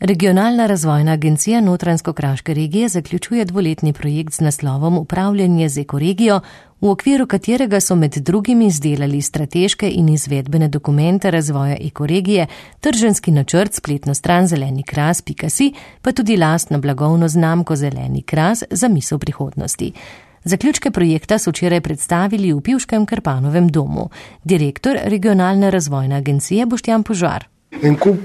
Regionalna razvojna agencija Notranjsko-Kraške regije zaključuje dvoletni projekt z naslovom Upravljanje z ekoregijo, v okviru katerega so med drugim izdelali strateške in izvedbene dokumente razvoja ekoregije, trženjski načrt, spletno stran zelenikras.si, pa tudi lastno blagovno znamko Zeleni kras za misel prihodnosti. Zaključke projekta so včeraj predstavili v Pivškem Krpanovem domu. Direktor regionalne razvojne agencije Boštjan Požar. En kup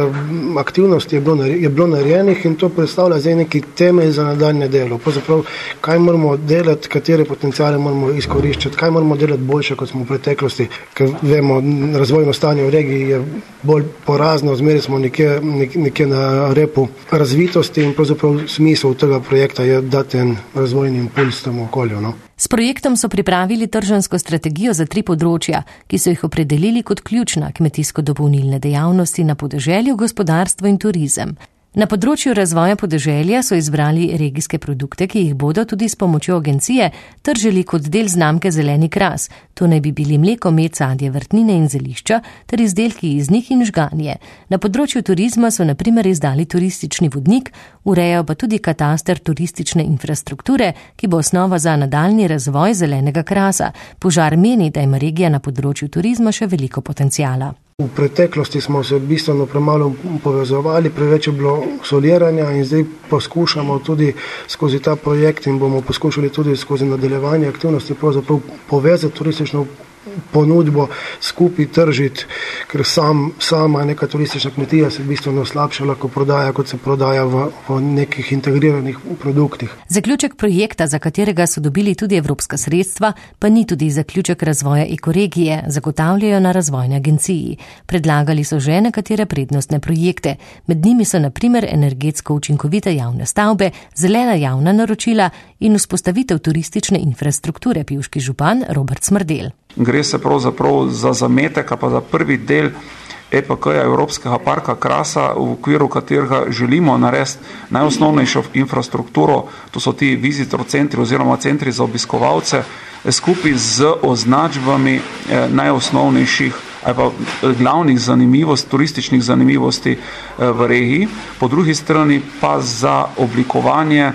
aktivnosti je bilo narejenih in to predstavlja zdaj neki temelj za nadaljne delo. Pravzaprav, kaj moramo delati, katere potenciale moramo izkoriščati, kaj moramo delati boljše, kot smo v preteklosti. Ker vemo, razvojno stanje v regiji je bolj porazno, zmeraj smo nekje na repu razvitosti in pravzaprav smisel tega projekta je dati en razvojni impuls temu okolju. No? S projektom so pripravili trženjsko strategijo za 3 področja, ki so jih opredelili kot ključna: kmetijsko-dopolnilne dejavnosti na podeželju, gospodarstvo in turizem. Na področju razvoja podeželja so izbrali regijske produkte, ki jih bodo tudi s pomočjo agencije tržili kot del znamke Zeleni kras. To naj bi bili mleko, med, sadje, vrtnine in zelišča ter izdelki iz njih in žganje. Na področju turizma so na primer izdali turistični vodnik, urejajo pa tudi kataster turistične infrastrukture, ki bo osnova za nadaljnji razvoj zelenega krasa. Požar meni, da ima regija na področju turizma še veliko potencijala. V preteklosti smo se bistveno premalo povezovali, preveč je bilo soliranja in zdaj poskušamo tudi skozi ta projekt in bomo poskušali tudi skozi nadaljevanje aktivnosti pravzaprav povezati turistično ponudbo, skupaj tržiti, ker sama neka turistična kmetija se bistveno slabše lahko prodaja, kot se prodaja v nekih integriranih produktih. Zaključek projekta, za katerega so dobili tudi evropska sredstva, pa ni tudi zaključek razvoja ekoregije, zagotavljajo na razvojni agenciji. Predlagali so že nekatere prednostne projekte. Med njimi so na primer energetsko učinkovite javne stavbe, zelena javna naročila in vzpostavitev turistične infrastrukture, pivški župan Robert Smrdel. Gre se pravzaprav za zametek, pa za prvi del EPK-ja Evropskega parka Krasa, v okviru katerega želimo narediti najosnovnejšo infrastrukturo, to so ti visitor centri oziroma centri za obiskovalce, skupaj z označbami najosnovnejših ali pa glavnih turističnih zanimivosti v regiji, po drugi strani pa za oblikovanje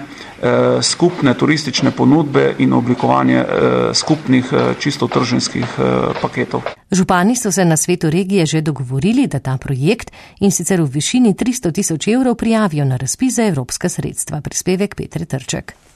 skupne turistične ponudbe in oblikovanje skupnih čisto trženjskih paketov. Župani so se na svetu regije že dogovorili, da ta projekt, in sicer v višini 300 000 evrov, prijavijo na razpis za evropska sredstva. Prispevek Petre Trček.